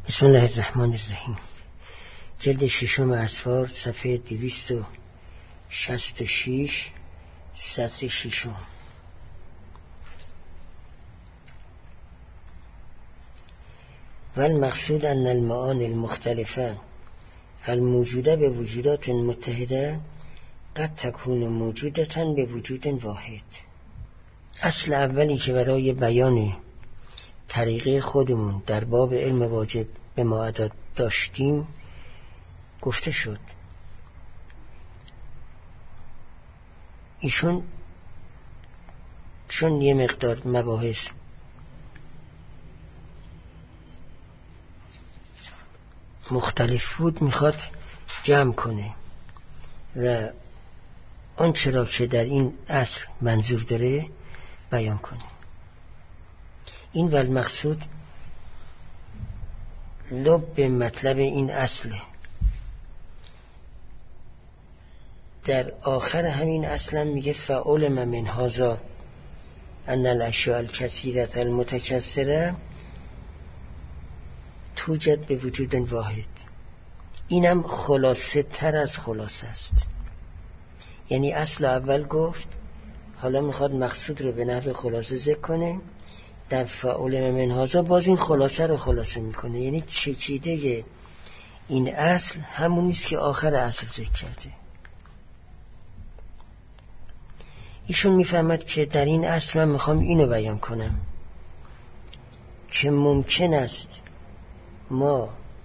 بسم الله الرحمن الرحیم. جلد ششم اسفار، صفحه 266، سطر ششم. والمقصود ان المعانی المختلفه الموجوده به وجودات متحده قد تكون موجودة به وجود واحد. اصل اولی که برای بیان طریقه خودمون در باب علم واجب به ما داشتیم گفته شد. ایشون چون یه مقدار مباحث مختلف بود میخواد جمع کنه و اون چرا که در این اصل منظور داره بیان کنه. این والمقصود لب مطلب این اصله. در آخر همین اصلا میگه فعلم من هذا ان الاشیاء الکثیره المتکثره توجد به وجود واحد. اینم خلاصه تر از خلاصه است. یعنی اصل اول گفت، حالا میخواد مقصود رو به نحو خلاصه ذکر کنه. در فعلم من هذا باز این خلاصه رو خلاصه میکنه. یعنی چکیده این اصل همونیست که آخر اصل ذکر کرده. ایشون میفهمد که در این اصل من میخوام اینو بیان کنم که ممکن است ما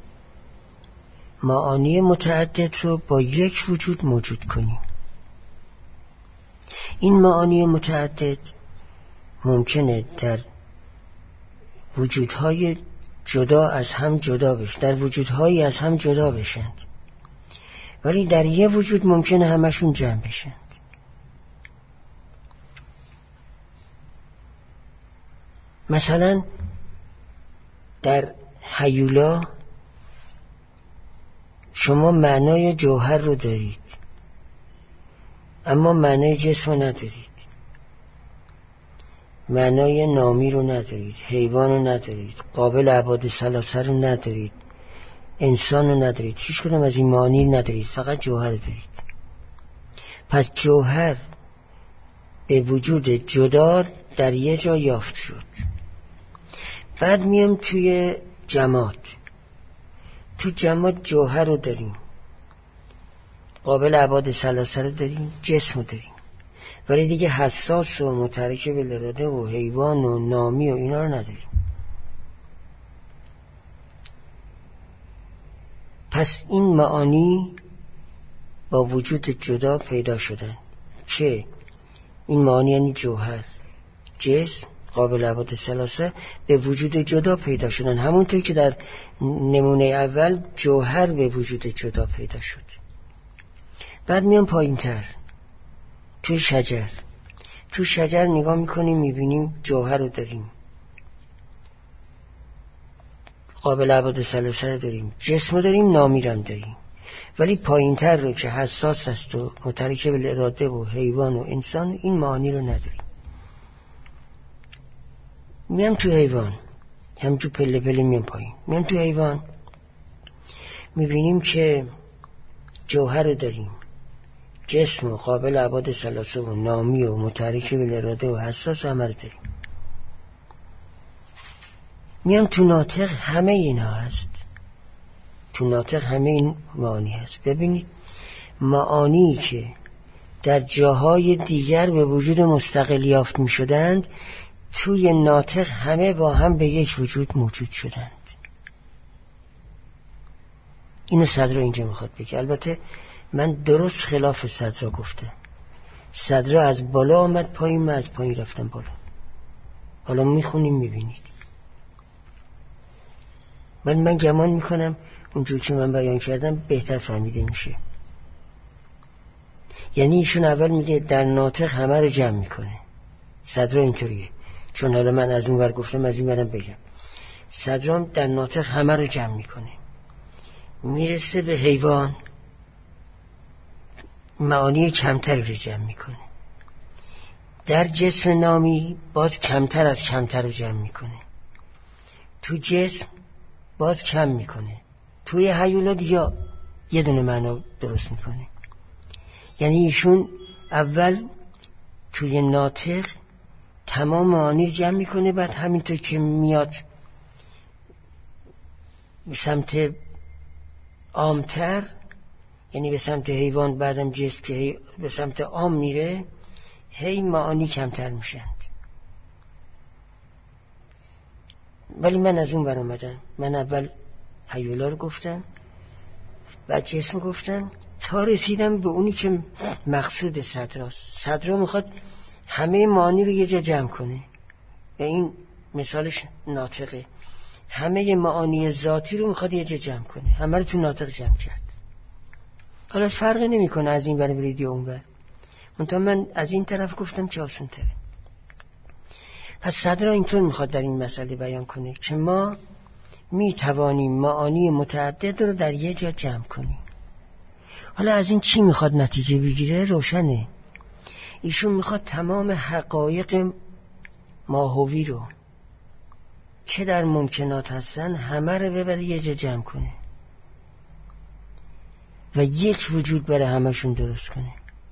معانی متعدد رو با یک وجود موجود کنیم. این معانی متعدد ممکنه در وجودهای جدا از هم جدا بشن، در وجودهایی از هم جدا بشند، ولی در یه وجود ممکنه همشون جمع بشند. مثلا در هیولا شما معنای جوهر رو دارید اما معنای جسم رو ندارید، معنای نامی رو ندارید، حیوان رو ندارید، قابل ابعاد ثلاثه رو ندارید، انسان رو ندارید، هیچ کدوم از این معانی ندارید، فقط جوهر دارید. پس جوهر به وجود جدا در یه جا یافت شد. بعد میام توی جماد. تو جماد جوهر رو داریم، قابل ابعاد ثلاثه رو داریم، جسم رو داریم، ولی دیگه حساس و متحرک بالاراده و حیوان و نامی و اینا رو نداریم. پس این معانی با وجود جدا پیدا شدن که این معانی یعنی جوهر، جسم، قابل ابعاد ثلاثه به وجود جدا پیدا شدن. همونطور که در نمونه اول جوهر به وجود جدا پیدا شد. بعد میام پایین تر توی شجر. تو شجر نگاه میکنیم میبینیم جوهر رو داریم، قابل ابعاد ثلاثه رو داریم، جسم رو داریم، نامی رو داریم، ولی پایین تر رو که حساس است و متحرک بالاراده و حیوان و انسان این معانی رو نداریم. میام تو حیوان، همجور پله پله میام پایین. میام تو حیوان میبینیم که جوهر رو داریم، جسم و قابل ابعاد ثلاثه و نامی و متحرک بالاراده و حساس همه رو داریم. میام تو ناطق، همه اینا هست. تو ناطق همه این معانی هست. ببینید معانی که در جاهای دیگر به وجود مستقل یافت می شدند توی ناطق همه با هم به یک وجود موجود شدند. اینو صدرا اینجا میخواد بگه. البته من درست خلاف صدرا گفتم. صدرا از بالا آمد پایین، من از پایین رفتم بالا. حالا میخونیم میبینید. من گمان میکنم اونجور که من بیان کردم بهتر فهمیده میشه. یعنی ایشون اول میگه در ناطق همه رو جمع میکنه. صدرا اینطوریه، چون حالا من از اون ور گفتم از این ورم بگم. صدرا در ناطق همه رو جمع میکنه، میرسه به حیوان معانی کمتر رو جمع میکنه، در جسم نامی باز کمتر از کمتر رو جمع میکنه، تو جسم باز کم میکنه، توی هیولا دیگه یه دونه معنا درست میکنه. یعنی ایشون اول توی ناطق تمام معانی جمع میکنه، بعد همینطور که میاد به سمت عامتر، یعنی به سمت حیوان، بعدم جسم که به سمت عام میره، هی معانی کمتر میشند. ولی من از اون برآمدم، من اول هیولا رو گفتم، بعد جسم گفتم، تا رسیدم به اونی که مقصود صدراست. صدرا میخواد همه معانی رو یه جا جمع کنه و این مثالش ناطقه. همه معانی ذاتی رو میخواد یه جا جمع کنه، همه رو تو ناطق جمع کرد. حالا فرقی نمیکنه از این ور برید یا اون ور، منتها من از این طرف گفتم که آسان تره. پس صدرا اینطور میخواد در این مسئله بیان کنه که ما میتوانیم معانی متعدد رو در یه جا جمع کنیم. حالا از این چی میخواد نتیجه بگیره؟ روشنه. ایشون میخواد تمام حقایق ماهوی رو که در ممکنات هستن همه رو ببره یه جا جمع کنه و یک وجود برای همشون درست کنه.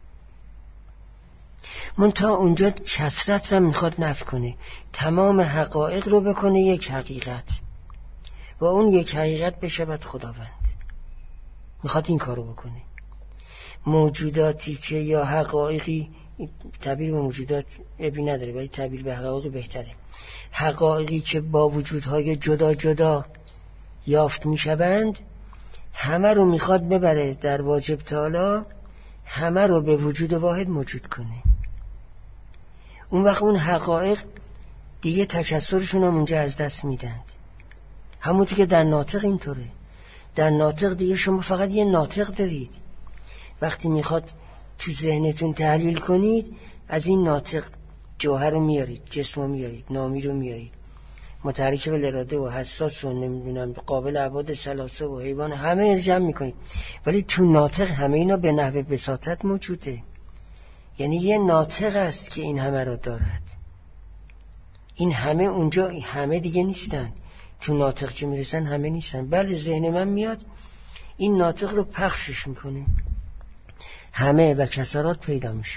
منتها اونجا کثرت رو میخواد نفی کنه، تمام حقایق رو بکنه یک حقیقت و اون یک حقیقت بشود خداوند. میخواد این کارو بکنه. موجوداتی که یا حقایقی، تعبیر به موجودات ابی نداره ولی تعبیر به حقایق بهتره، حقایقی که با وجودهای جدا جدا یافت میشوند، همه رو میخواد ببره در واجب تعالی، همه رو به وجود واحد موجود کنه. اون وقت اون حقایق دیگه تکثرشون هم اونجا از دست میدند. همونطور که در ناطق اینطوره. در ناطق دیگه شما فقط یه ناطق دارید. وقتی میخواد تو ذهنتون تحلیل کنید، از این ناطق جوهر رو میارید، جسم رو میارید، نامی رو میارید، متحرک بالاراده و حساس و نمیدونم قابل ابعاد ثلاثه و حیوان، همه جمع میکنید. ولی تو ناطق همه اینا به نحو بساطت موجوده. یعنی یه ناطق است که این همه رو دارد. این همه اونجا همه دیگه نیستن، تو ناطق که میرسن همه نیستن. بله ذهن من میاد این ناطق رو پخشش میکنه، همه و کسرات پیدا میشن.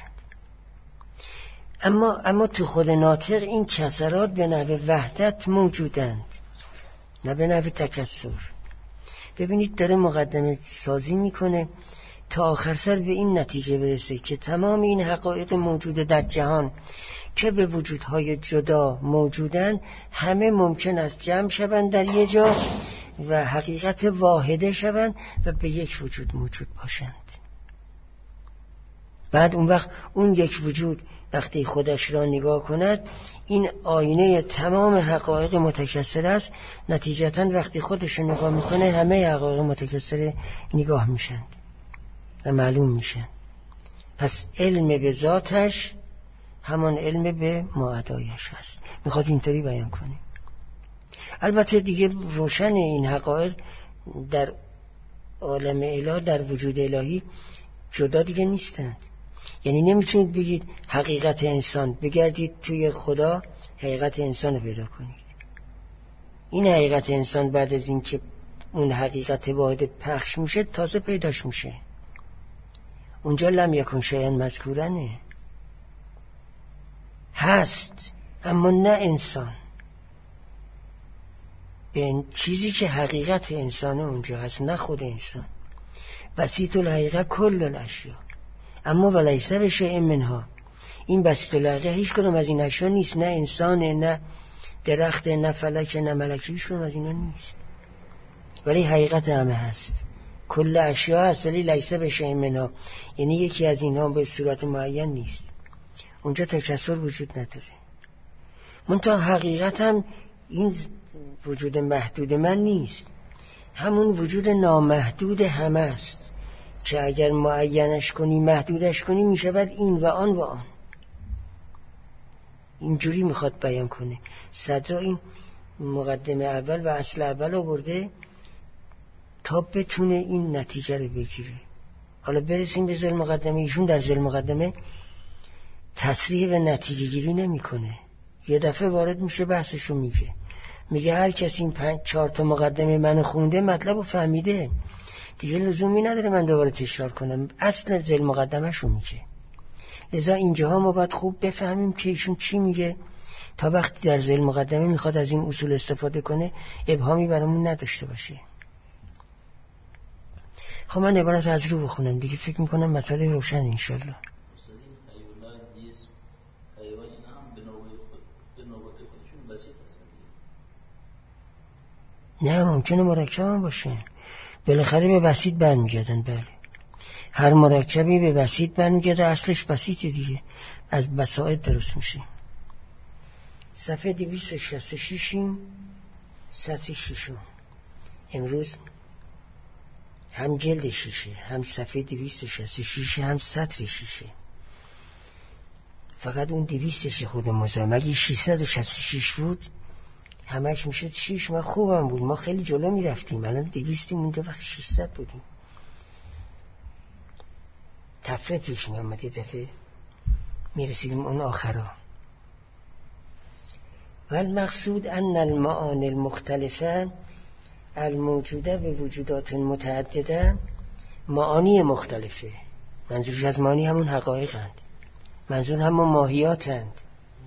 اما تو خود ناطق این کسرات به نحو وحدت موجودند، نه به نحو تکثر. ببینید داره مقدمه سازی میکنه تا آخر سر به این نتیجه برسه که تمام این حقایق موجوده در جهان که به وجودهای جدا موجودن، همه ممکن است جمع شوند در یه جا و حقیقت واحده شوند و به یک وجود موجود باشند. بعد اون وقت اون یک وجود وقتی خودش را نگاه کند، این آینه تمام حقایق متکثر است. نتیجتاً وقتی خودش را نگاه میکنه، همه حقایق متکثر نگاه میشند و معلوم میشن. پس علم به ذاتش همان علم به ماعدایش هست. میخواد اینطوری بیان کنه. البته دیگه روشن این حقایق در عالم الهی، در وجود الهی جدا دیگه نیستند. یعنی نمیتونید بگید حقیقت انسان، بگردید توی خدا حقیقت انسان رو پیدا کنید. این حقیقت انسان بعد از این که اون حقیقت واحد پخش میشه تازه پیداش میشه. اونجا لم یکن شیئا مذکورنه، هست اما نه انسان. به چیزی که حقیقت انسانه اونجا هست، نه خود انسان. بسیط الحقیقه کل الاشیا اما ولیس بشیء منها. این بسیط الحقیقه هیچ کدوم از این اشیا نیست، نه انسانه، نه درخت، نه فلک، نه ملک، هیچ کدوم از اینا نیست. ولی حقیقت همه هست، کل اشیا هست، ولی لیس بشیء منها، یعنی یکی از اینها به صورت معین نیست. اونجا تکثر وجود نداره. منتها حقیقت هم این وجود محدود من نیست، همون وجود نامحدود همه است که اگر معینش کنی، محدودش کنی، میشود این و آن و آن. اینجوری میخواد بیان کنه. صدرا این مقدمه اول و اصل اول رو برده تا بتونه این نتیجه رو بگیره. حالا برسیم به ذیل مقدمه. ایشون در ذیل مقدمه تصریح و نتیجه گیری نمی کنه، یه دفعه وارد میشه بحثشو میگه. میگه هر کسی این 4 تا مقدمه من خونده مطلب رو فهمیده، دیگه لزومی نداره من دوباره تکرار کنم، اصل ذیل مقدمه شو میگه. لذا اینجاها ما باید خوب بفهمیم که ایشون چی میگه تا وقتی در ذیل مقدمه میخواد از این اصول استفاده کنه ابهامی برامون نداشته باشه. خب من عبارت از رو بخونم دیگه، فکر میکنم مطلب روشن انشالله. نه ممکنه مرکب هم باشه، بالاخره به بسیط برمیگردن. بله هر مرکبی به بسیط برمیگرده، اصلش بسیطه دیگه، از بساط درست میشه. صفحه 266 سطر 6. امروز هم جلد 6 هم صفحه 266 هم سطر 6. فقط اون 200 خود مزاحم، اگه 666 بود همش میشد 6. ما خوبم بود، ما خیلی جلو میرفتیم، الان 200 مونده وقت 600 بودیم. تفره پیش میامد، یه دفعه میرسیدیم اون آخرا. والمقصود ان المعانی المختلفه الموجوده به وجودات متعدده، معانی مختلفه، منظورش از معانی همون حقایقند، منظور همون ماهیاتند.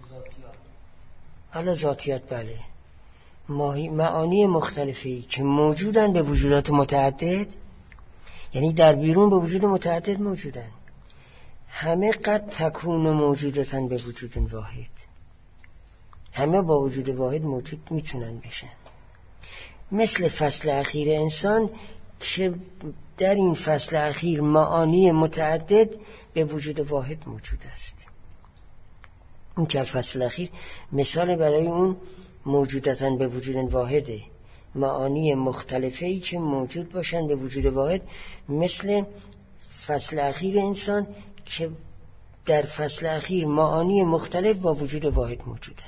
حالا ذاتیات بله، معانی مختلفی که موجودن به وجودات متعدد، یعنی در بیرون به وجود متعدد موجودن، همه قد تکون موجودتن به وجود واحد، همه با وجود واحد موجود میتونن بشن. مثل فصل اخیر انسان که در این فصل اخیر معانی متعدد به وجود واحد موجود است. این که فصل اخیر مثال برای اون موجودتن به وجود واحده، معانی مختلفی که موجود باشن به وجود واحد، مثل فصل اخیر انسان که در فصل اخیر معانی مختلف با وجود واحد موجودند.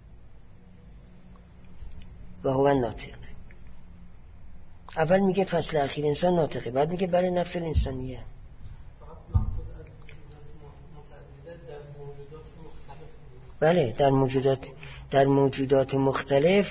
و هو ناطق. اول میگه فصل اخیر انسان ناطقه، بعد میگه برای نفس الانسانیه. بله در موجودات مختلف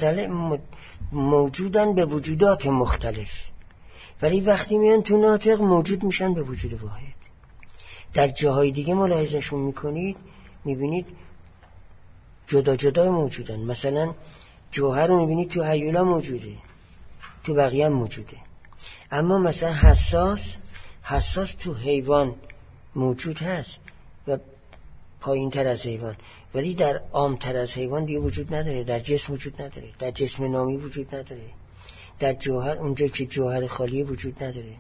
موجودن به وجودات مختلف، ولی وقتی میان تو ناطق موجود میشن به وجود واحد. در جاهای دیگه ملاحظهشون میکنید میبینید جدا جدا موجودن. مثلا جوهر رو میبینید تو هیولا موجوده، تو بقیه هم موجوده، اما مثلا حساس تو حیوان موجود هست و پایین تر از حیوان، ولی در عام تر از حیوان دیگه وجود نداره، در جسم وجود نداره، در جسم نامی وجود نداره، در جوهر اونجا که جوهر خالی وجود نداره.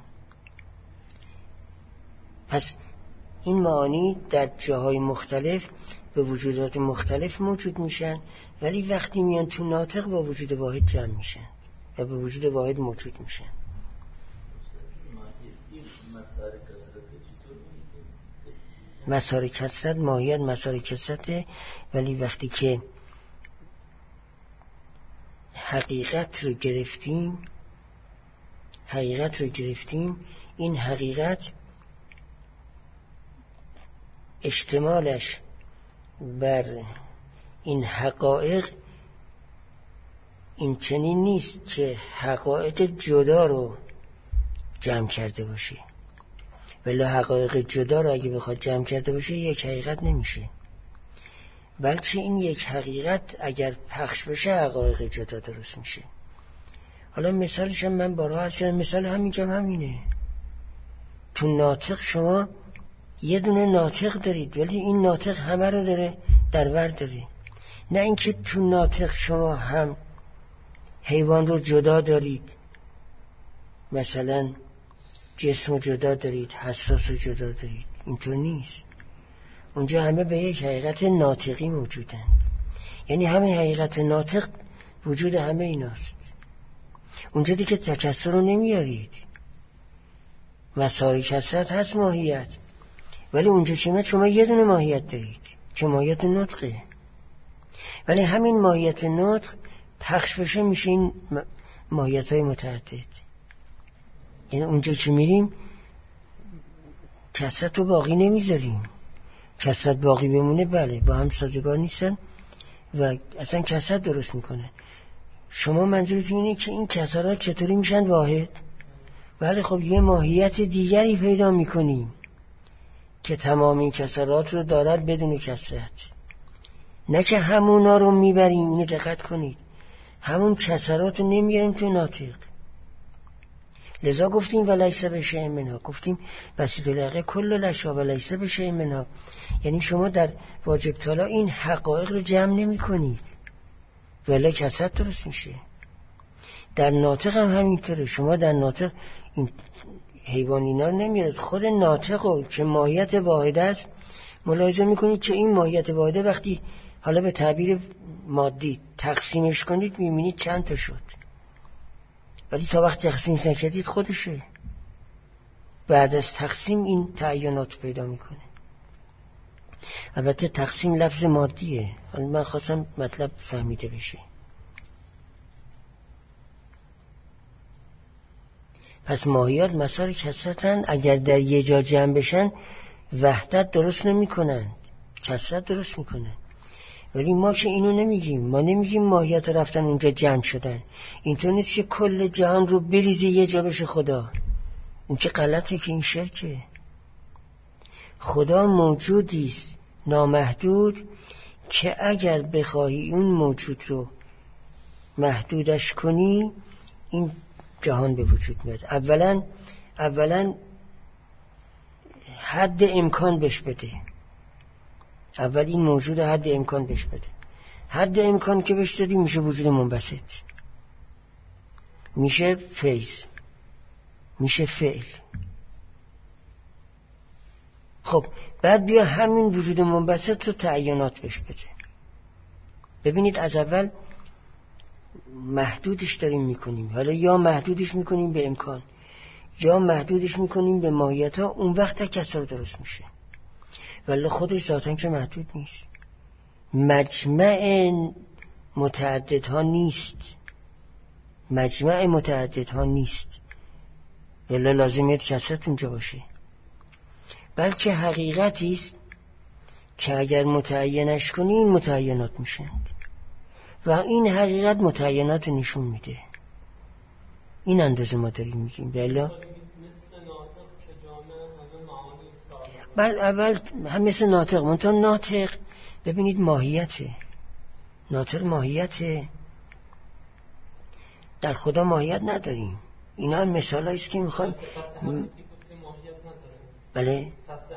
پس این معانی در جاهای مختلف به وجودات مختلف موجود میشن، ولی وقتی میان تو ناطق با وجود واحد جمع میشن و به وجود واحد موجود میشن. مسار کثرت ماهیت مسار کثرته، ولی وقتی که حقیقت رو گرفتیم این حقیقت اشتمالش بر این حقایق این چنین نیست که حقایق جدا رو جمع کرده باشه، ولی حقایق جدا رو اگه بخواد جمع کرده باشه یک حقیقت نمیشه، بلکه این یک حقیقت اگر پخش بشه حقایق جدا درست میشه. حالا مثالش هم من بارها هست، مثال همینجا همینه. تو ناطق شما یه دونه ناطق دارید، ولی این ناطق همه رو داره در بر داره. نه اینکه تو ناطق شما هم حیوان رو جدا دارید، مثلا جسم رو جدا دارید، حساس رو جدا دارید، اینطور نیست. اونجا همه به یک حقیقت ناطقی موجودند، یعنی همه حقیقت ناطق وجود همه ایناست. اونجا دیگه تکثر رو نمیارید، مساری کثرت هست ماهیت، ولی اونجا که شما یه دونه ماهیت دارید که ماهیت نطقه، ولی همین ماهیت نطق پخش بشه میشه این ماهیت های متعدد. یعنی اونجا که میریم کثرت رو باقی نمیذاریم، کثرت باقی بمونه بله با هم سازگار نیستن و اصلا کثرت درست میکنه. شما منظورتون اینه که این کسرات چطوری میشن واحد؟ ولی خب یه ماهیت دیگری پیدا میکنیم که تمام این کسرات رو دارد بدون کسرت، نه که همونا رو میبریم. اینو دقت کنید، همون کسرات رو نمیاریم تو ناطق. لذا گفتیم ولیس بشیء منها، گفتیم بسیط الحق کل الاشیاء ولیس بشیء منها. یعنی شما در واجب طالا این حقایق رو جمع نمی کنید ولی کسرت درست میشه. در ناطق هم همینطوره. شما در ناطق این حیوانینا رو نمیارید، خود ناطق رو که ماهیت واحد است ملاحظه میکنید که این ماهیت واحده وقتی حالا به تعبیر مادی تقسیمش کنید میبینید چند تا شد، ولی تا وقتی تقسیمش نکردید خودشه. بعد از تقسیم این تعینات پیدا میکنه. البته تقسیم لفظ مادیه، حالا من خواستم مطلب فهمیده بشه. پس ماهیات مسار کسرتن، اگر در یه جا جمع بشن وحدت درست نمی کنن، کسرت درست می کنن. ولی ما که اینو نمیگیم، ما نمیگیم ماهیت رفتن اونجا جمع شدن. اینطور نیست که کل جهان رو بریزی یه جا بشه خدا. این که غلطه، که این شرکه. خدا موجودیست نامحدود که اگر بخواهی اون موجود رو محدودش کنی این جهان به وجود میاد. اولا حد امکان بهش بده. اول این موجود حد امکان بهش بده. حد امکان که بهش دادی میشه وجود منبسط، میشه فیض، میشه فعل. خب بعد بیا همین وجود منبسط رو تعینات بهش بده. ببینید از اول محدودش داریم میکنیم، حالا یا محدودش میکنیم به امکان یا محدودش میکنیم به ماهیت ها، اون وقت کسر درست میشه. ولی خودش ذاتاً که محدود نیست، مجمع متعدد ها نیست، مجمع متعدد ها نیست، ولی لازمیت کسرت اونجا باشه، بلکه حقیقتی است که اگر متعینش کنی این متعینات میشند و این حقیقت متعینات نشون میده. این اندازه ما داریم میگیم. بله بعد اول هم مثل ناطق، منتها ناطق ببینید ماهیته، ناطق ماهیته، در خدا ماهیت نداریم. اینا هم مثال هاییست که میخوان بله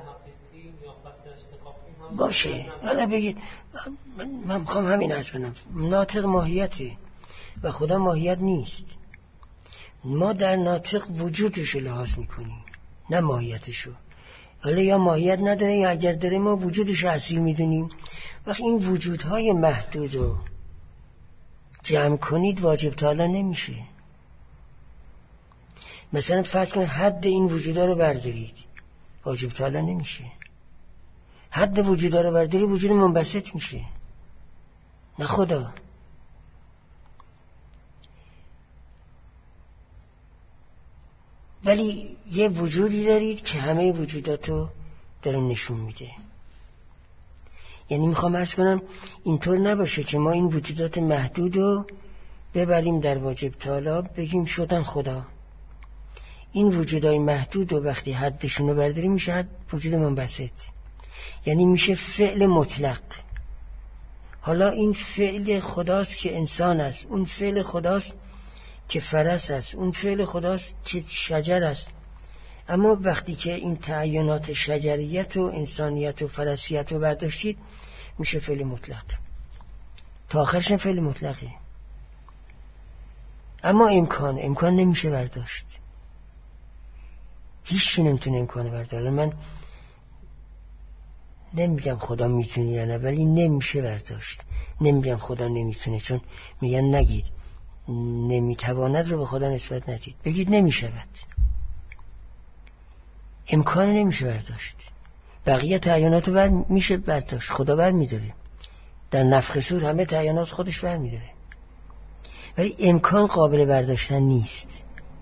باشه. حالا بگید من میخوام همین عرض کنم، ناطق ماهیته و خدا ماهیت نیست. ما در ناطق وجودشو لحاظ میکنیم نه ماهیتشو. حالا یا ماهیت نداره یا اگر داره ما وجودشو اصیل میدونیم. وقتی این وجودهای محدودو جمع کنید واجب تعالی نمیشه. مثلا فرض کنید حد این وجودها رو بردارید، واجب تعالی نمیشه. حد وجودها رو برداری وجود منبسط میشه، نه خدا. ولی یه وجودی دارید که همه وجوداتو داره نشون میده. یعنی میخوام عرض کنم اینطور نباشه که ما این وجودات محدودو ببریم در واجب تعالی بگیم شدن خدا. این وجودای محدودو وقتی حدشون رو برداریم میشه حد وجود منبسط، یعنی میشه فعل مطلق. حالا این فعل خداست که انسان است، اون فعل خداست که فرس است، اون فعل خداست که شجر است. اما وقتی که این تعینات شجریت و انسانیت و فرسیت رو برداشتید میشه فعل مطلق، تا آخرش فعل مطلقه. اما امکان نمیشه برداشت، هیچ نمیتونه امکان برداره. من نمیگم خدا میتونه یا نه، ولی نمیشه برداشت. نمیگم خدا نمیتونه، چون میگن نگید نمیتواند رو به خدا نسبت ندید، بگید نمیشود. امکان نمیشه برداشت. بقیه تعینات رو میشه برداشت، خدا بر میداره. در نفخ صور همه تعینات خودش بر میداره، ولی امکان قابل برداشتن نیست.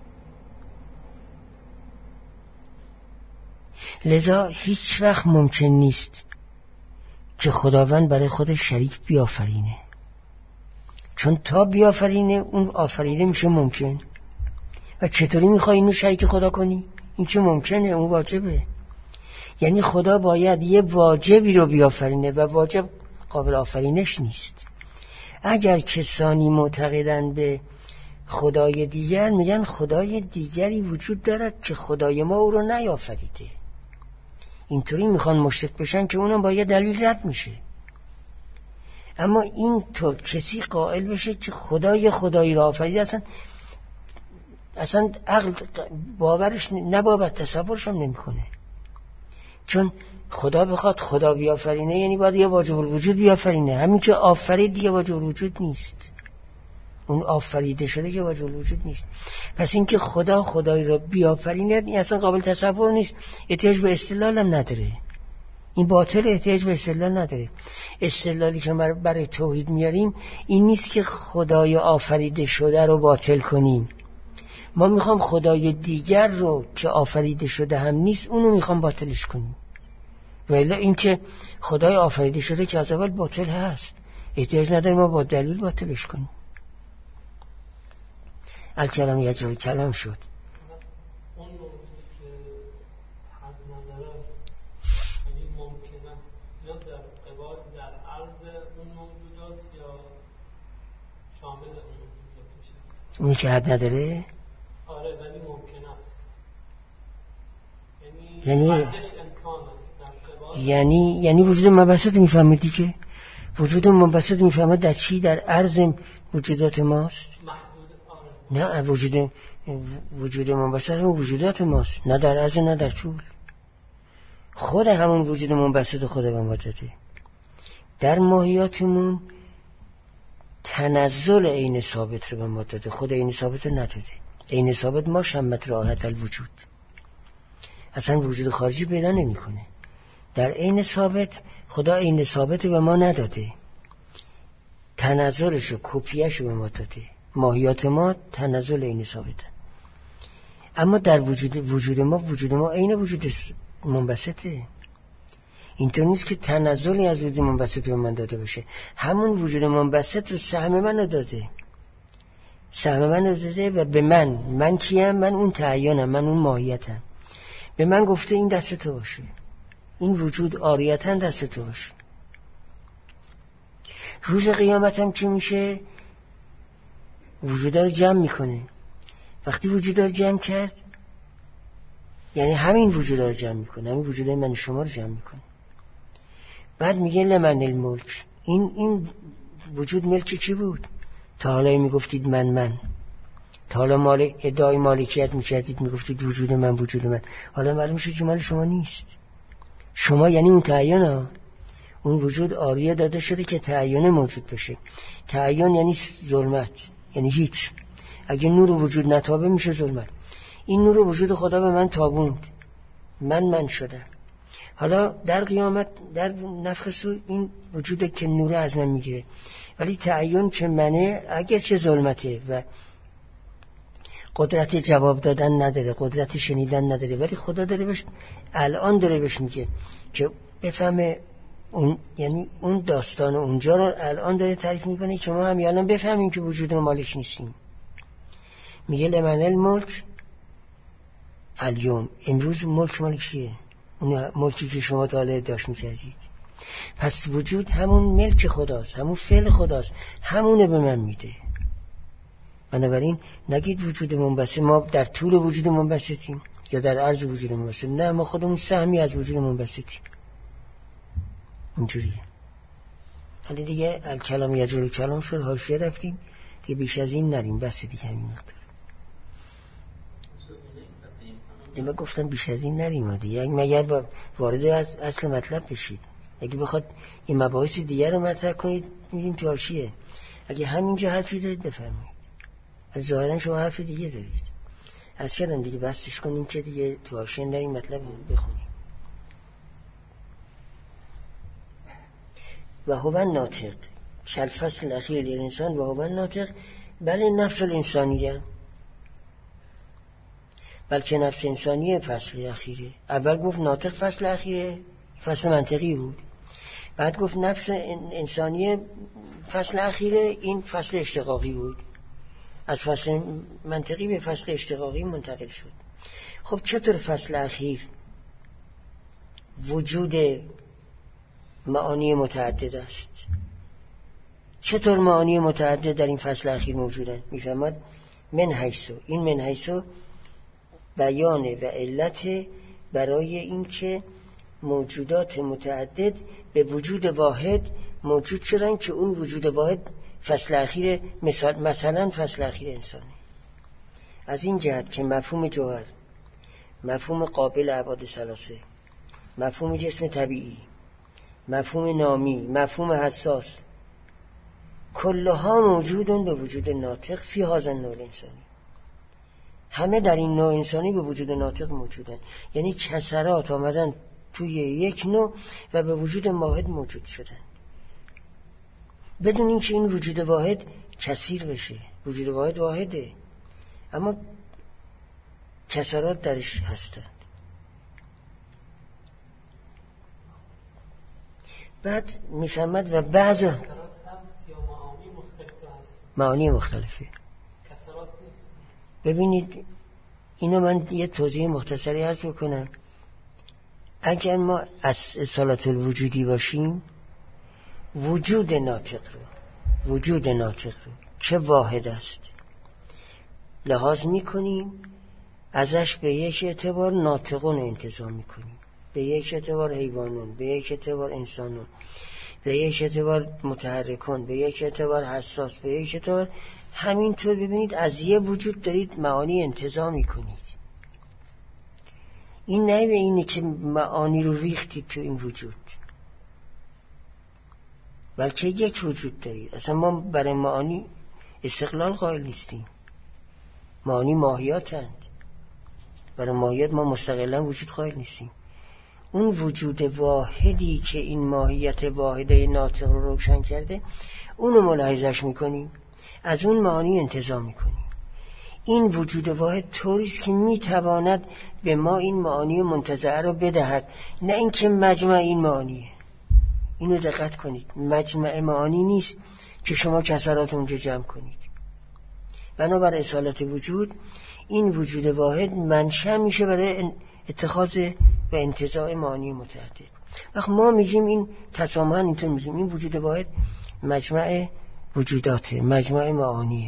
لذا هیچ وقت ممکن نیست که خداوند برای خودش شریک بیافرینه، چون تا بیافرینه اون آفریده میشه ممکن. و چطوری میخوای اینو شریک خدا کنی؟ این که ممکنه، اون واجبه. یعنی خدا باید یه واجبی رو بیافرینه و واجب قابل آفرینش نیست. اگر کسانی معتقدن به خدای دیگر، میگن خدای دیگری وجود دارد که خدای ما او رو نیافریده. اینطوری میخوان مشرک بشن که اونم با یه دلیل رد میشه. اما این طور کسی قائل بشه که خدایی را آفریده، اصلا عقل باورش نباید تصورش هم نمیکنه. چون خدا بخواد خدا بیافرینه یعنی باید یه واجب الوجود بیافرینه. همین که آفرید دیگه واجب الوجود نیست. اون آفریده شده که واجب الوجود نیست. پس این که خدایی را بیافرینه این اصلا قابل تصور نیست. احتیاج به استدلال هم نداره. این باطل، احتیاج به استدلال نداره. استدلالی که برای توحید میاریم این نیست که خدای آفریده شده رو باطل کنیم. ما میخوام خدای دیگر رو که آفریده شده هم نیست اونو میخوام باطلش کنیم. ولی این که خدای آفریده شده که از اول باطل هست، احتیاج نداره ما با دلیل باطلش کنیم. الکلام یجری کلام شد. اون موجودی که حد نداره یعنی ممکن است یا در عرض اون موجودات یا شامل اون موجودات میشه. اونی که حد نداره؟ آره ولی ممکن است. یعنی حدش امکان است. یعنی وجود منبسط میفهمه دیگه. وجود منبسط میفهمه در چی؟ در عرض وجودات ماست. نه وجود منبسط هم وجودات ماست، نه در عرض نه در طول. خود همون وجود منبسط خود به ما داده. در ماهیاتمون تنزل عین ثابت رو به ما داده، خود عین ثابت رو نداده. عین ثابت ما شمت راحت الوجود، اصلا وجود خارجی پیدا نمی کنه. در عین ثابت خدا عین ثابت به ما نداده، تنزلش و کپیش به ما داده. ماهیات ما تنزل عین ثابته. اما در وجود ما عین وجود منبسطه. اینطور نیست که تنزلی از وجود منبسط به من داده باشه. همون وجود منبسط رو سهم من داده. سهم من داده و به من کیم؟ من اون تعیینم، من اون ماهیتم. به من گفته این دست تو باشه، این وجود عاریتاً دست تو باشه. روز قیامت هم چی میشه؟ وجودا رو جمع میکنه. وقتی وجودا رو جمع کرد یعنی همین وجودا رو جمع میکنه، همین وجودای من شما رو جمع میکنه. بعد میگه لمن الملک. این وجود ملک کی بود؟ تا حالا میگفتید من، تا حالا ادعای مالکیت میکردید، میگفتید وجود من. حالا معلوم شد که مال شما نیست. شما یعنی اون تعیین، اون وجود عاریه داده شده که تعیین موجود بشه. تعیین یعنی ظلمت، یعنی هیچ. اگه نور وجود نتابه میشه ظلمت. این نور وجود خدا به من تابوند، من شدم. حالا در قیامت در نفخ صور این وجود که نور از من میگیره، ولی تعیین که منه اگر چه ظلمته و قدرت جواب دادن نداره، قدرت شنیدن نداره، ولی خدا داره الان داره بهش میگه که بفهمه اون، یعنی اون داستان اونجا رو الان داره تعریف میکنه که ما هم الان بفهمیم که وجود مالک نیستیم. میگه لمن الملک الیوم، امروز ملک مال کیه؟ اون ملکی که شما تا حالا داشت میکردید. پس وجود همون ملک خداست، همون فعل خداست، همونه به من میده. بنابراین نگید وجود منبسط، ما در طول وجود منبسطیم یا در عرض وجود منبسط. نه، ما خودمون سهمی از وجود منبسطیم. اینجوریه. حالی دیگه الکلام یجری کلام شد، حاشیه رفتیم دیگه، بیش از این نریم، بس دیگه همین مقدار. دیگه گفتم بیش از این نریم دیگه، مگر با وارد از اصل مطلب بشید. اگه بخواد این مباحث دیگه رو مطرح کنید میگیم تو حاشیه. اگه همینجا حرفی دارید بفرمایید. از ظاهرا شما حرف دیگه دارید. از کردم دیگه بحثش کنیم که دیگه تو حاشیه نریم، مطلب بخونیم. و هو الناطق کالفصل الاخیر للانسان و هو الناطق، بله نفس الانسانیه، بلکه نفس انسانیه فصل اخیره. اول گفت ناطق فصل اخیره، فصل منطقی بود. بعد گفت نفس انسانی فصل اخیره این فصل اشتقاقی بود، از فصل منطقی به فصل اشتقاقی منتقل شد. خب چطور فصل اخیر وجود معانی متعدد است؟ چطور معانی متعدد در این فصل اخیر موجودند؟ میفهمد من حیثو، این من حیثو بیان و علت برای این که موجودات متعدد به وجود واحد موجود شدن که اون وجود واحد فصل اخیر، مثلا فصل اخیر انسانی. از این جهت که مفهوم جوهر، مفهوم قابل ابعاد ثلاثه، مفهوم جسم طبیعی، مفهوم نامی، مفهوم حساس، کلها موجودن به وجود ناطق فی هذا النوع انسانی. همه در این نوع انسانی به وجود ناطق موجودن، یعنی کسرات آمدن توی یک نوع و به وجود واحد موجود شدن، بدون اینکه این وجود واحد کثیر بشه. وجود واحد واحده اما کسرات درش هستند. بعد میفهمد و بعض معانی مختلفه. ببینید اینو من یه توضیح مختصری عرض بکنم. اگر ما از اصالت الوجودی باشیم، وجود ناطق رو که واحد است لحاظ میکنیم، ازش به یک اعتبار ناطقون انتزاع میکنیم، به یک اعتبار حیوانون، به یک اعتبار انسانون، به یک اعتبار متحرکون، به یک اعتبار حساس، به یک اعتبار همینطور. ببینید از یه وجود دارید معانی انتزاع میکنید. این نه به اینه که معانی رو ریختید تو این وجود، بلکه یک وجود دارید. اصلا ما برای معانی استقلال قائل نیستیم. معانی ماهیاتند. برای ماهیات ما مستقلا وجود قائل نیستیم. اون وجود واحدی که این ماهیت واحده ناطق رو روشن کرده، اونو ملاحظش میکنیم، از اون معانی انتزاع میکنیم. این وجود واحد طوریست که میتواند به ما این معانی منتزعه رو بدهد، نه اینکه مجمع این معانیه. اینو دقت کنید، مجمع معانی نیست که شما کسرات اونجا جمع کنید. بنابر اصالت وجود، این وجود واحد منشأ میشه برای اتخاذ و انتزاع معانی متعدد. وقت ما میگیم این تسامحاً اینطور میگیم این وجود واحد مجمع وجوداته، مجمع معانی،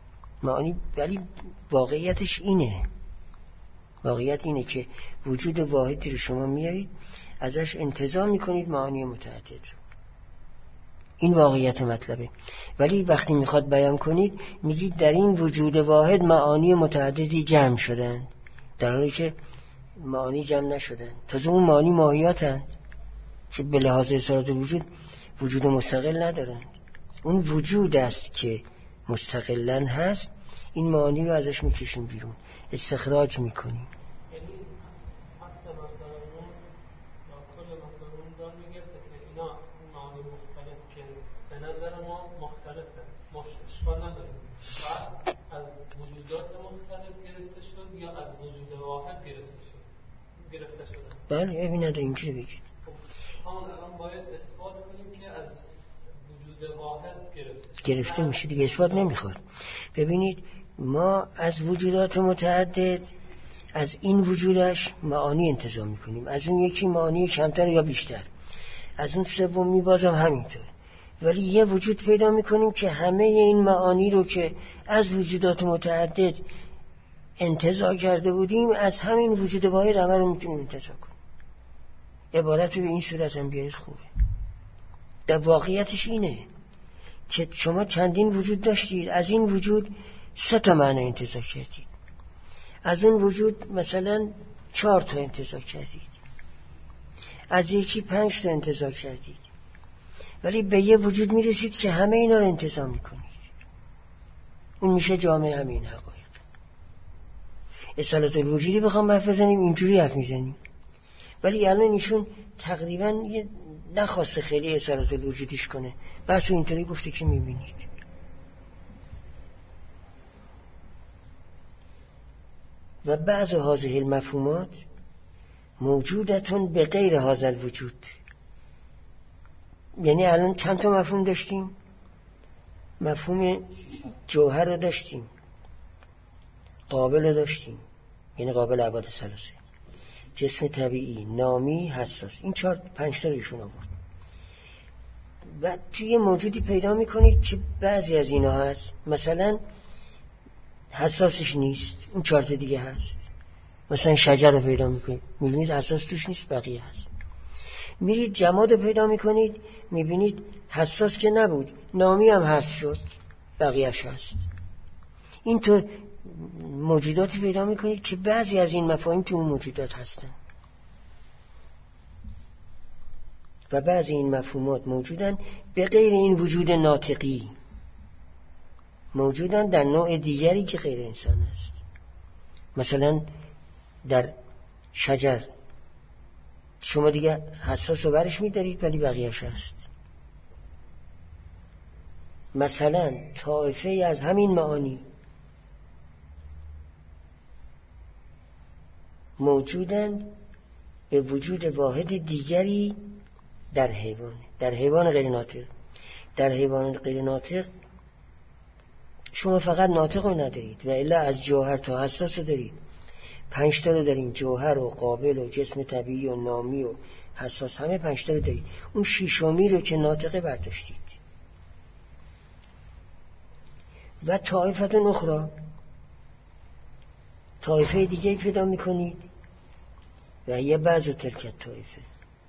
ولی واقعیتش اینه. واقعیت اینه که وجود واحدی رو شما میارید، ازش انتزاع میکنید معانی متعدد رو. این واقعیت مطلبه. ولی وقتی میخواد بیان کنید میگید در این وجود واحد معانی متعددی جمع شدند، در حالی که معانی جمع نشدند. تازه اون معانی ماهیاتند که به لحاظ اصالت وجود مستقل ندارند. اون وجود است که مستقلن هست، این معانی رو ازش میکشیم بیرون، استخراج میکنیم. یعنی اصل مطلبمون یا کل مطلبمون دار میگرده که اینا معانی مختلف که به نظر ما مختلفه، ما اشکال نداریم، بعد از وجودات مختلف گرفته شد یا از وجود واحد گرفته شدن. بله ببینید اینجوری بگید. همون الان باید اثبات کنیم که از وجود واحد گرفته میشه دیگه، اثبات نمیخواد. ببینید ما از وجودات متعدد از این وجودش معانی انتزاع میکنیم، از اون یکی معانی کمتر یا بیشتر، از اون سومی بازم همینطور. ولی یه وجود پیدا میکنیم که همه این معانی رو که از وجودات متعدد انتزاع کرده بودیم از همین وجود واحد همه رو میتونیم انتزاع کنیم. عبارت رو به این صورت هم بیارید خوبه. در واقعیتش اینه که شما چندین وجود داشتید، از این وجود 3 معنی انتزاع کردید، از اون وجود مثلا 4 انتزاع کردید، از یکی 5 انتزاع کردید، ولی به یه وجود میرسید که همه اینا رو انتزاع میکنید. اون میشه جامعه همین حقایق. اصالت الوجودی بخوام حرف بزنیم اینجوری حرف میزنیم، ولی الان ایشون تقریبا نخواسته خیلی اصالت الوجودیش کنه، بس اینطوری گفته که میبینید. و بعض هذه المفهومات موجودتون به غیر هذا الوجود. یعنی الان چند تا مفهوم داشتیم؟ مفهوم جوهر رو داشتیم، قابل رو داشتیم یعنی قابل ابعاد ثلاثه، جسم طبیعی، نامی، حساس. این 4-5 تا ایشون آورد. و توی موجودی پیدا میکنید که بعضی از اینا هست، مثلا حساسش نیست، اون 4 تا دیگه هست. مثلا شجر رو پیدا میکنید میبینید حساس توش نیست، بقیه هست. میرید جماد رو پیدا میکنید میبینید حساس که نبود، نامی هم هست شد، بقیهش هست. اینطور موجوداتی پیدا میکنید که بعضی از این مفاهیم تو اون موجودات هستن و بعضی این مفهومات موجودن به غیر این وجود ناطقی، موجودن در نوع دیگری که غیر انسان است. مثلا در شجر شما دیگه حساس رو برش میدارید ولی بقیهش هست. مثلا طایفه از همین معانی موجودند به وجود واحد دیگری در حیوان، در حیوان غیر ناطق. در حیوان غیر ناطق شما فقط ناطق رو ندارید و الا از جوهر تا حساس رو دارید. 5 تا رو داریم، جوهر و قابل و جسم طبیعی و نامی و حساس، همه 5 تا رو دارید. اون 6می رو که ناطقه برداشتید. و طایفتون اخرى، طایفه دیگه پیدا میکنید و یه بعض تلک طایفه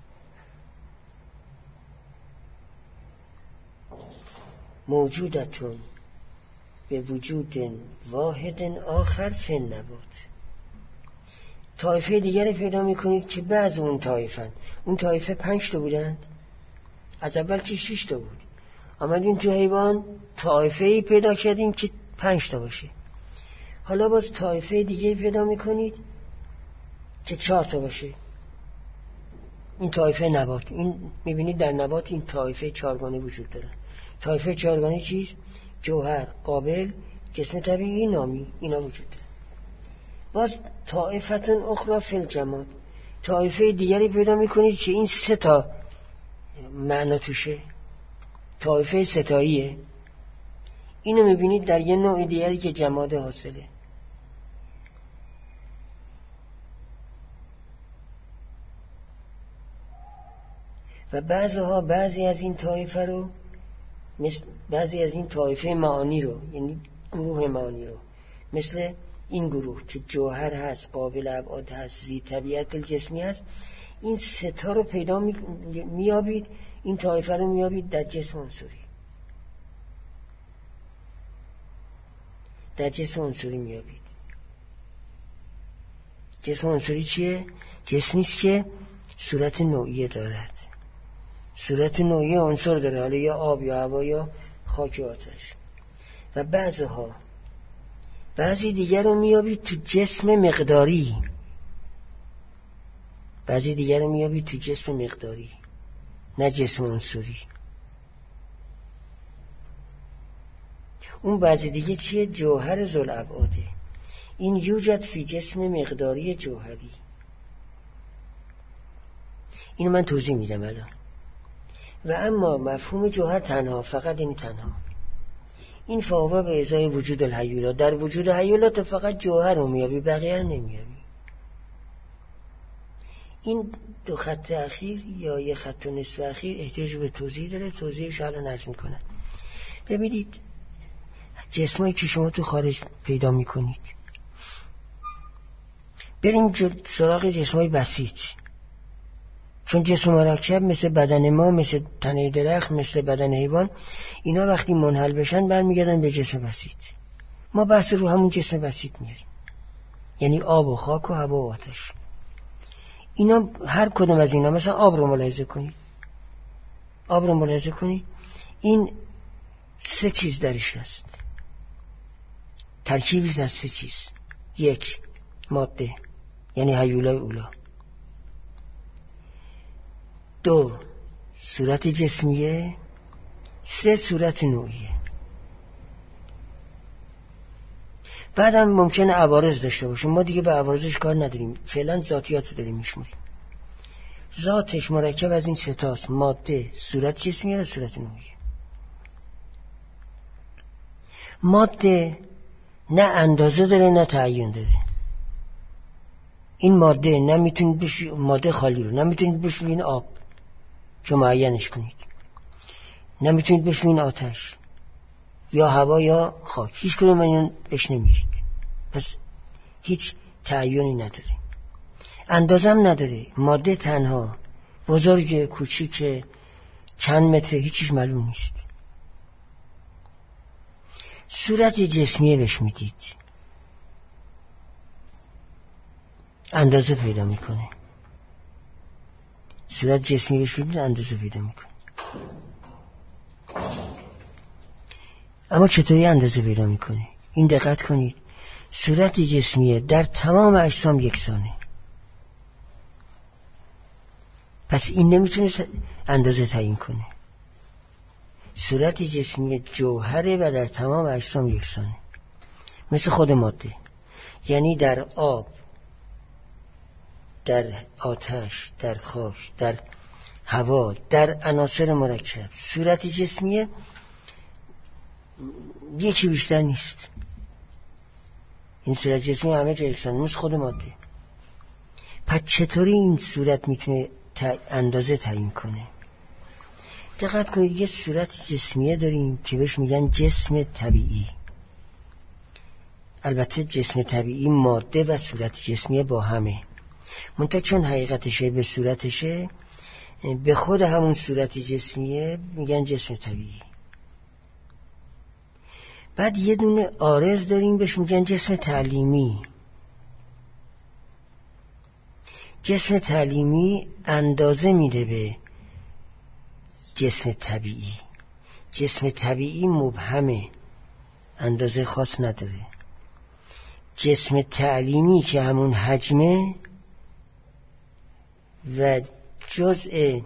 موجودتون به وجود واحد آخر فی نبات. طایفه دیگری پیدا میکنید که بعض اون طایفن، اون طایفه 5 تا بودند، از اول که 6 تا بود، آمدین تو حیوان طایفه‌ای پیدا کردین که 5 تا باشه. حالا باز طایفه دیگه پیدا میکنید که 4 تا باشه، این طایفه نبات. این میبینید در نبات این طایفه 4 گانه وجود داره. طایفه 4 گانه چیست؟ جوهر، قابل، جسم طبیعی، نامی، اینا وجود داره. باز طایفتون اخرى فی الجماد، طایفه دیگری پیدا میکنید که این 3 تا معنا توشه، طایفه ستاییه. اینو میبینید در یه نوع دیگری که جماد حاصله. و بعضی از این طایفه رو بعضی از این طایفه معانی رو، یعنی گروه معانی رو، مثل این گروه که جوهر هست، قابل ابعاد هست، ذی طبیعت الجسمی هست، این 3 تا رو پیدا میابید. این طایفه رو میابید در جسم عنصری. در جسم عنصری میابید. جسم عنصری چیه؟ جسمی است که صورت نوعیه دارد، صورت نوعیه عنصر داره، حالا یا آب یا هوا یا خاک یا آتش. و بعضی دیگر رو میابید تو جسم مقداری، بعضی دیگر رو میابید تو جسم مقداری، نه جسم عنصری. اون بعضی دیگه چیه؟ جوهر ذوالابعاده. این یوجد فی جسم مقداری جوهری. اینو من توضیح میدم الان. و اما مفهوم جوهر تنها، فقط این تنها، این فاوه به ازای وجود الحیولات، در وجود حیولات فقط جوهر رو میابی، بقیه رو نمیابی. این 2 خط اخیر یا 1 خط و نصف اخیر احتیاج به توضیح داره، توضیحش الان عرض میکنم. ببینید جسمایی که شما تو خارج پیدا میکنید، بریم سراغ جسمای بسیط، چون جسم مرکب مثل بدن ما، مثل تنه درخت، مثل بدن حیوان، اینا وقتی منحل بشن برمیگردن به جسم بسیط. ما بحث رو همون جسم بسیط میاریم، یعنی آب و خاک و هوا و آتش. اینا هر کدوم از اینا، مثلا آب رو ملاحظه کنید، آب رو ملاحظه کنید، این 3 چیز درش هست، ترکیبی از 3 چیز. 1 ماده، یعنی هیولای اولا. 2 صورت جسمیه. 3 صورت نوعیه. بعدم ممکنه عوارض داشته باشه، ما دیگه به عوارضش کار نداریم، فعلا ذاتیات رو داریم میشمولیم. ذاتش مرکب از این سه تاست: ماده، صورت جسمیه و صورت نوعیه. ماده نه اندازه داره نه تعیین داره. این ماده نمیتونید ماده خالی رو نمیتونید بشویین آب که معینش کنید، نمیتونید بشویین آتش یا هوا یا خاک، هیچ کدوم این بهش نمیرید. پس هیچ تعیینی نداره، اندازم نداره. ماده تنها، بزرگ کوچیک چند متر، هیچیش معلوم نیست. صورت جسمیه بهش میدید، اندازه پیدا میکنه. صورت جسمی بهش میدید، اندازه پیدا میکنه. اما چطوری اندازه پیدا میکنه؟ این دقت کنید، صورت جسمیه در تمام اجسام یکسانه. پس این نمیتونه اندازه تعیین کنه. صورت جسمی جوهره و در تمام اجسام یکسانه، مثل خود ماده. یعنی در آب، در آتش، در خاک، در هوا، در عناصر مرکب، صورت جسمی یکی بیشتر نیست. این صورت جسمی همه جا یکسانه، مثل خود ماده. پس چطوری این صورت میتونه اندازه تعیین کنه؟ دقت کنید، یه صورت جسمیه داریم که بهش میگن جسم طبیعی. البته جسم طبیعی ماده و صورت جسمیه با همه، منتها چون حقیقتشه به صورتشه، به خود همون صورت جسمیه میگن جسم طبیعی. بعد یه دونه عارض داریم بهش میگن جسم تعلیمی. جسم تعلیمی اندازه میده به جسم طبیعی. جسم طبیعی مبهمه، اندازه خاص نداره. جسم تعلیمی که همون حجمه و جزء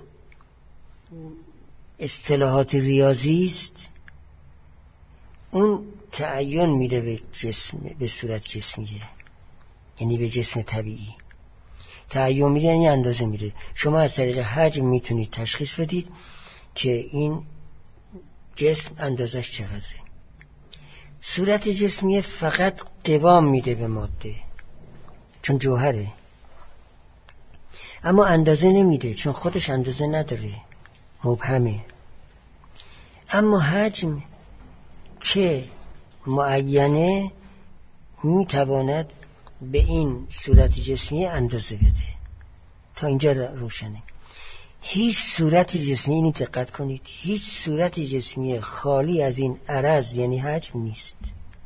اصطلاحات ریاضی است، اون تعیین میده به جسم، به صورت جسمیه، یعنی به جسم طبیعی تعیین میده، یعنی اندازه میده. شما از طریق حجم میتونید تشخیص بدید که این جسم اندازش چقدره. صورت جسمیه فقط قوام میده به ماده چون جوهره، اما اندازه نمیده چون خودش اندازه نداره، مبهمه. اما حجم که معینه میتواند به این صورت جسمی اندازه بده. تا اینجا روشنه. هیچ صورت جسمی، اینی دقت کنید، هیچ صورت جسمی خالی از این عرض یعنی حجم نیست.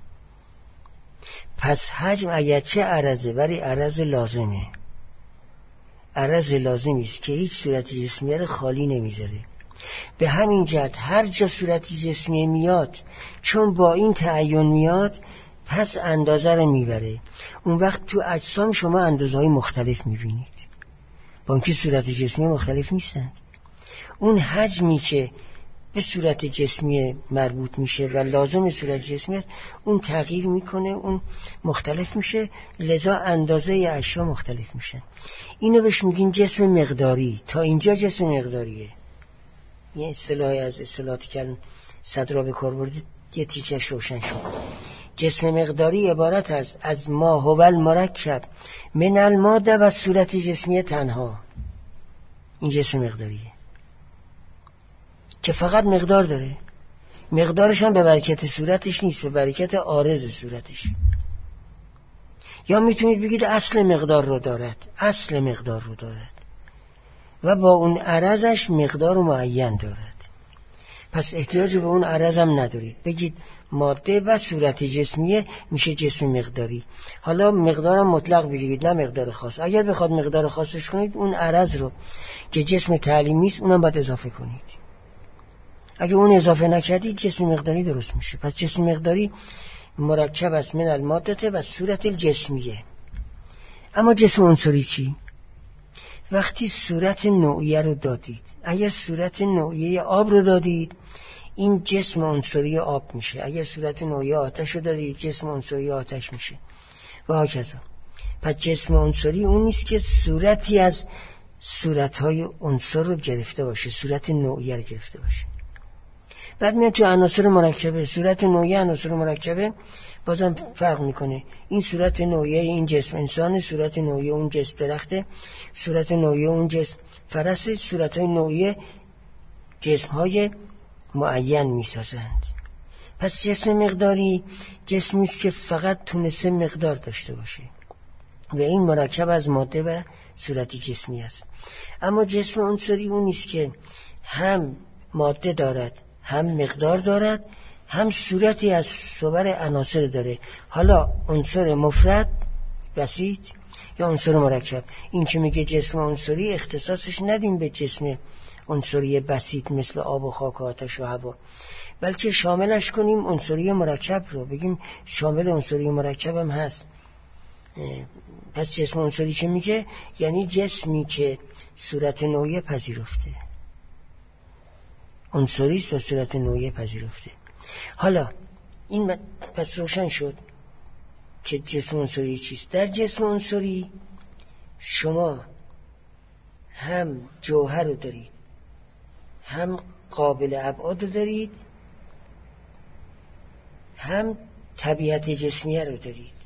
پس حجم اگرچه عرضه ولی عرض لازمه، عرض لازمی است که هیچ صورت جسمی رو خالی نمیذاره. به همین جهت هر جا صورت جسمی میاد چون با این تعیین میاد، پس اندازه رو میبره. اون وقت تو اجسام شما اندازه های مختلف میبینید، با اینکه صورت جسمی مختلف نیستند. اون حجمی که به صورت جسمی مربوط میشه و لازم صورت جسمی، اون تغییر میکنه، اون مختلف میشه، لذا اندازه اشیا مختلف میشن. اینو بهش میگین جسم مقداری. تا اینجا جسم مقداریه. یه اصطلاحی از اصطلاحاتی که صدرا به کار برده یه تیکش روشن شد. جسم مقداری عبارت از ما هو المرکب من الماده و صورت جسمی تنها. این جسم مقداریه که فقط مقدار داره. مقدارش هم به برکت صورتش نیست، به برکت عارض صورتش. یا میتونید بگید اصل مقدار رو دارد، اصل مقدار رو دارد و با اون عرضش مقدار معین دارد. پس احتیاج به اون عرض هم ندارید، بگید ماده و صورت جسمیه میشه جسم مقداری. حالا مقدارم مطلق بگید، نه مقدار خاص. اگر بخواد مقدار خاصش کنید، اون عرض رو که جسم تعلیمی است اونم باید اضافه کنید. اگه اون اضافه نکردید جسم مقداری درست میشه. پس جسم مقداری مرکب است من الماده و صورت الجسمیه. اما جسم عنصری چی؟ وقتی صورت نوعیه رو دادید، اگر صورت نوعیه آب رو دادید، این جسم عنصری آب میشه. اگر صورت نوعیه آتش رو دادید، جسم عنصری آتش میشه و هکذا. پس جسم عنصری اون نیست که صورتی از صورتهای عنصر رو گرفته باشه، صورت نوعیه رو گرفته باشه. بعد میاد تو عناصر مرکبه، صورت نوعیه عناصر مرکبه بازم فرق میکنه. این صورت نوعیه این جسم انسان، صورت نوعیه اون جسم درخته، صورت نوعیه اون جسم فرس، صورتهای نوعیه جسمهای معین میسازند. پس جسم مقداری جسمی است که فقط تونسته مقدار داشته باشه و این مرکب از ماده و صورتی جسمی است. اما جسم عنصری اون است که هم ماده دارد، هم مقدار دارد، هم صورتی از صور عناصر داره. حالا عنصر مفرد بسیط یا عنصر مرکب. این که میگه جسم عنصری اختصاصش ندیم به جسم عنصری بسیط مثل آب و خاک و آتش و هوا، بلکه شاملش کنیم عنصری مرکب رو، بگیم شامل عنصری مرکب هم هست. پس جسم عنصری که میگه یعنی جسمی که صورت نوعیه پذیرفته، عنصری است و صورت نوعیه پذیرفته. حالا این پس روشن شد که جسم عنصری چیست. در جسم عنصری شما هم جوهر رو دارید، هم قابل ابعاد رو دارید، هم طبیعت جسمیه رو دارید.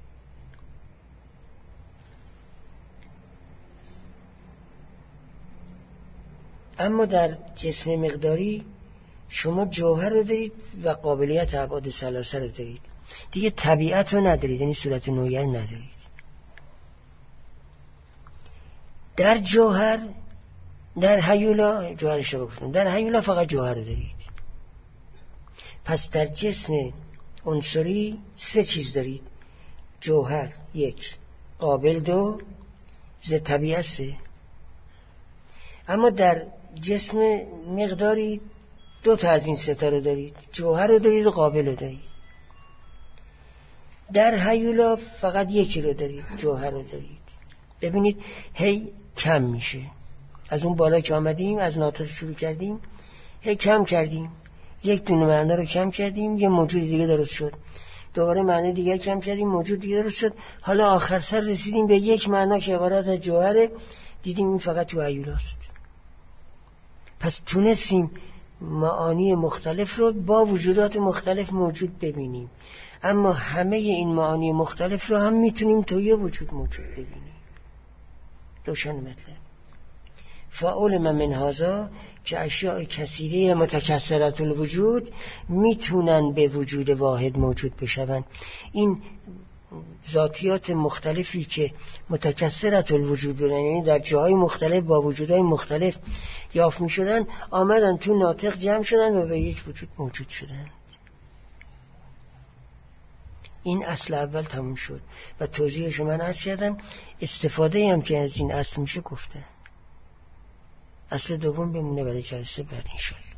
اما در جسم مقداری شما جوهر رو دارید و قابلیت ابعاد ثلاثه رو دارید، دیگه طبیعت رو ندارید، یعنی صورت نوعیه رو ندارید. در جوهر، در هیولا، جوهرش رو گفتم، در هیولا فقط جوهر رو دارید. پس در جسم عنصری 3 چیز دارید: جوهر 1، قابل 2، ز طبیعت 3. اما در جسم مقداری 2 تا از این 3 تا رو دارید، جوهر رو دارید و قابل رو دارید. در هیولا فقط 1 رو دارید، جوهر رو دارید. ببینید هی کم میشه. از اون بالا که آمدیم، از ناطق شروع کردیم، هی کم کردیم، 1 دونه معنی رو کم کردیم، یه موجود دیگه درست شد. دوباره معنی دیگه کم کردیم، موجود دیگه درست شد. حالا آخر سر رسیدیم به 1 معنا که عبارت از جوهره، دیدیم این فقط تو هیولاست. پس تونستیم معانی مختلف رو با وجودات مختلف موجود ببینیم، اما همه این معانی مختلف رو هم میتونیم تو یه وجود موجود ببینیم. روشن مطلب. فاعل من هذا که اشیاء کثیره متکثرت الوجود میتونن به وجود واحد موجود بشون. این ذاتیات مختلفی که متکثرت الوجود بودن، یعنی در جاهای مختلف با وجودهای مختلف یافت می شدن، آمدن تو ناطق جمع شدن و به یک وجود موجود شدن. این اصل اول تموم شد و توضیحش من عرض کردم. استفاده هم که از این اصل میشه گفته. اصل دوم بمونه برای جلسه بعد انشاءالله.